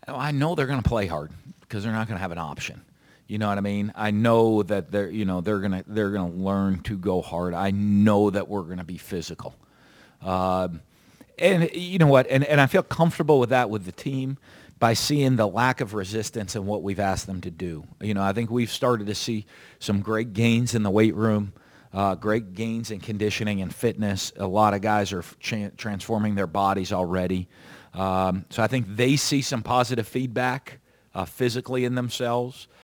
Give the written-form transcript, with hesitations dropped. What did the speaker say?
I know they're going to play hard because they're not going to have an option. You know what I mean? I know that they're gonna learn to go hard. I know that we're going to be physical. And you know what? And I feel comfortable with that with the team by seeing the lack of resistance in what we've asked them to do. I think we've started to see some great gains in the weight room, great gains in conditioning and fitness. A lot of guys are transforming their bodies already. So I think they see some positive feedback physically in themselves.